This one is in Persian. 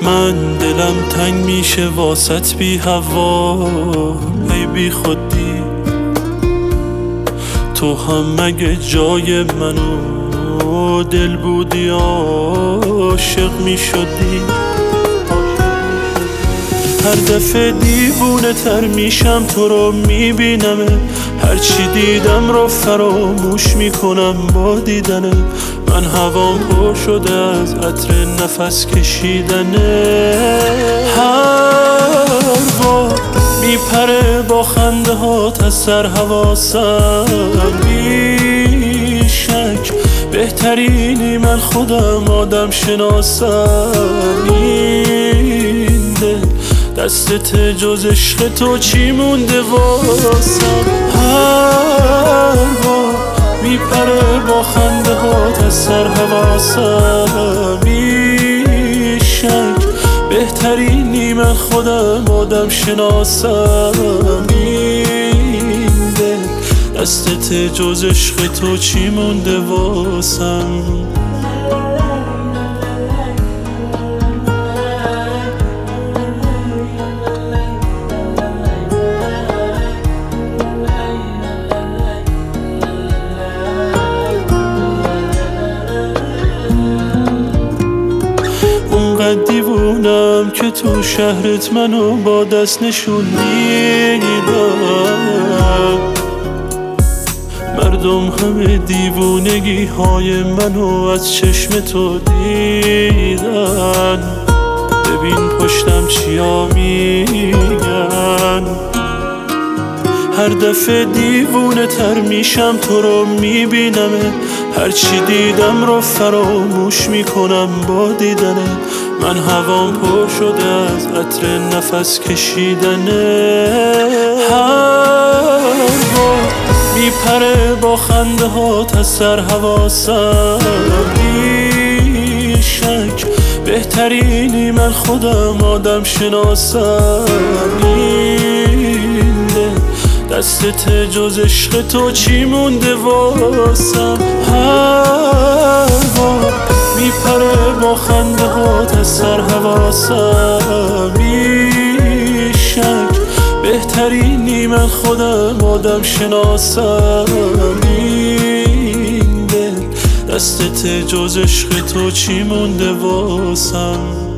من دلم تنگ میشه واسط بی هوا، ای بی خودی تو هم مگه جای منو دل بودی عاشق میشدی. هر دفعه دیوونه تر میشم تو رو میبینم، هرچی دیدم رو فراموش میکنم با دیدنه. من هوام پر شده از عطر نفس کشیدنه. هر بار میپره با خنده هات از سر حواسم، بی شک بهترینی من خودم آدم شناسم. این دل دستت جز عشق تو چی مونده واسم؟ هر بار میپره با خنده هات از سر حواسم، بی شک بهترینی من خودم آدم شناسم. این دل دستت جز عشق تو چی مونده واسم؟ اونقدر دیوونم که تو شهرت منو با دست نشون میدم. مردم همه دیوونگی های منو از چشم تو دیدن. ببین پشتم چیا میگن. هر دفعه دیوونه تر میشم تو رو میبینم، هرچی دیدم رو فراموش میکنم با دیدنه. من هوام پر شده از عطر نفس کشیدنه. هر بار میپره با خنده هات از سر حواسم، بی شک بهترینی من خودم آدم شناسم. این دل دستت جز عشق تو چی مونده واسم؟ هر بار میپره با خنده هات از سر حواسم، بی شک بهترینی من خودم آدم شناسم. این دل دستت جز عشق تو چی مونده واسم؟